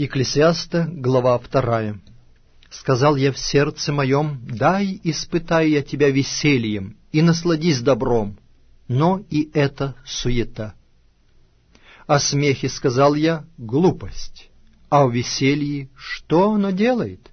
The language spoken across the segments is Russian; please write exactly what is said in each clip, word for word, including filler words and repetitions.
Екклесиаста, глава вторая. «Сказал я в сердце моем, дай испытаю я тебя весельем, и насладись добром, но и это суета. О смехе сказал я, глупость, а о веселье что оно делает?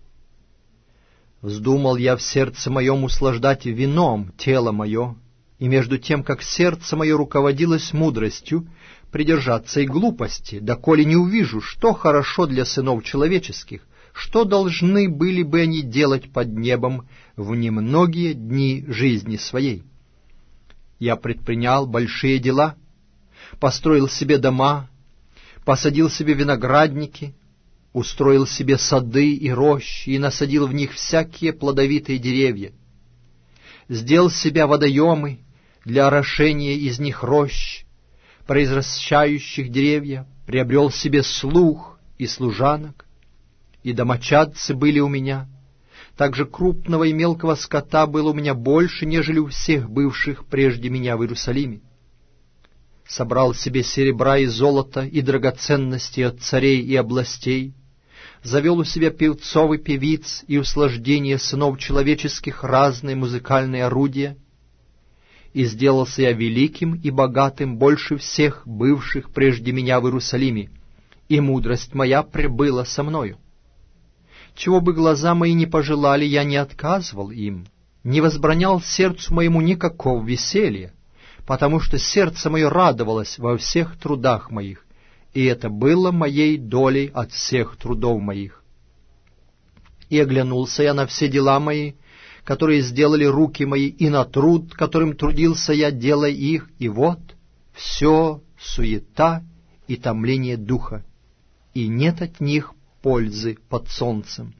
Вздумал я в сердце моем услаждать вином тело мое, и между тем, как сердце мое руководилось мудростью, придержаться и глупости, доколе не увижу, что хорошо для сынов человеческих, что должны были бы они делать под небом в немногие дни жизни своей. Я предпринял большие дела, построил себе дома, посадил себе виноградники, устроил себе сады и рощи и насадил в них всякие плодовитые деревья, сделал себя водоемы для орошения из них рощ, произрастающих деревья, приобрел себе слуг и служанок, и домочадцы были у меня. Также крупного и мелкого скота было у меня больше, нежели у всех бывших прежде меня в Иерусалиме. Собрал себе серебра и золота и драгоценности от царей и областей, завел у себя певцов и певиц и услаждение сынов человеческих разные музыкальные орудия, и сделался я великим и богатым больше всех бывших прежде меня в Иерусалиме, и мудрость моя пребыла со мною. Чего бы глаза мои не пожелали, я не отказывал им, не возбранял сердцу моему никакого веселья, потому что сердце мое радовалось во всех трудах моих, и это было моей долей от всех трудов моих. И оглянулся я на все дела мои, которые сделали руки мои, и на труд, которым трудился я, делая их, и вот все суета и томление духа, и нет от них пользы под солнцем.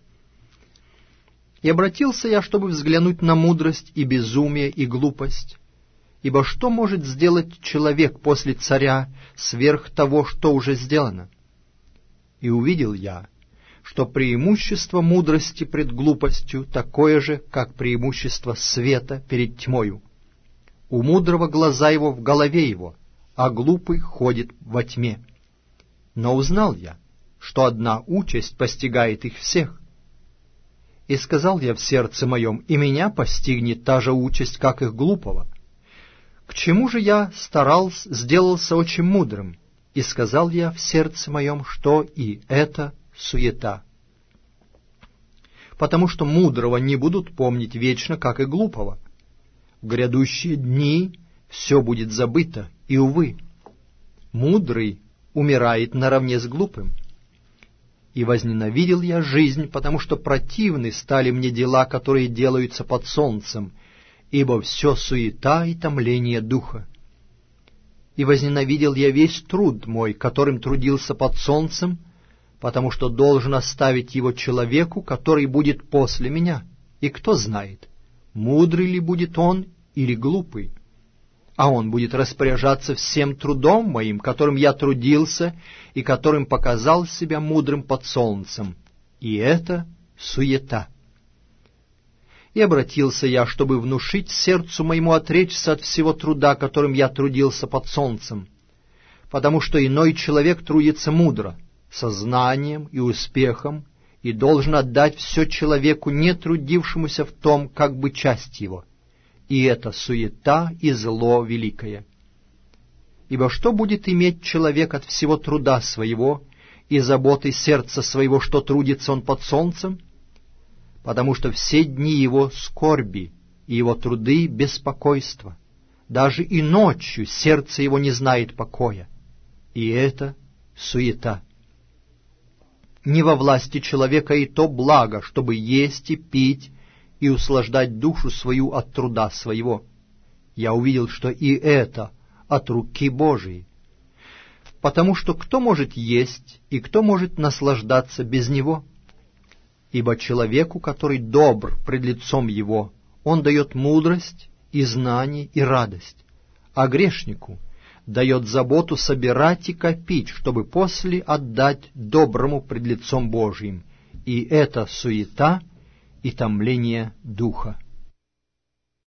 И обратился я, чтобы взглянуть на мудрость и безумие и глупость, ибо что может сделать человек после царя сверх того, что уже сделано? И увидел я, что преимущество мудрости пред глупостью такое же, как преимущество света перед тьмою. У мудрого глаза его в голове его, а глупый ходит во тьме. Но узнал я, что одна участь постигает их всех. И сказал я в сердце моем, и меня постигнет та же участь, как их глупого. К чему же я старался, сделался очень мудрым? И сказал я в сердце моем, что и это суета. Потому что мудрого не будут помнить вечно, как и глупого. В грядущие дни все будет забыто, и, увы, мудрый умирает наравне с глупым. И возненавидел я жизнь, потому что противны стали мне дела, которые делаются под солнцем, ибо все суета и томление духа. И возненавидел я весь труд мой, которым трудился под солнцем, потому что должен оставить его человеку, который будет после меня. И кто знает, мудрый ли будет он или глупый. А он будет распоряжаться всем трудом моим, которым я трудился и которым показал себя мудрым под солнцем. И это суета. И обратился я, чтобы внушить сердцу моему отречься от всего труда, которым я трудился под солнцем, потому что иной человек трудится мудро, со знанием и успехом, и должен отдать все человеку, не трудившемуся в том, как бы часть его. И это суета и зло великое. Ибо что будет иметь человек от всего труда своего и заботы сердца своего, что трудится он под солнцем? Потому что все дни его скорби и его труды беспокойства. Даже и ночью сердце его не знает покоя. И это суета. Не во власти человека и то благо, чтобы есть и пить, и услаждать душу свою от труда своего. Я увидел, что и это от руки Божией. Потому что кто может есть и кто может наслаждаться без него? Ибо человеку, который добр пред лицом его, он дает мудрость и знание и радость, а грешнику дает заботу собирать и копить, чтобы после отдать доброму пред лицом Божиим. И это суета и томление духа.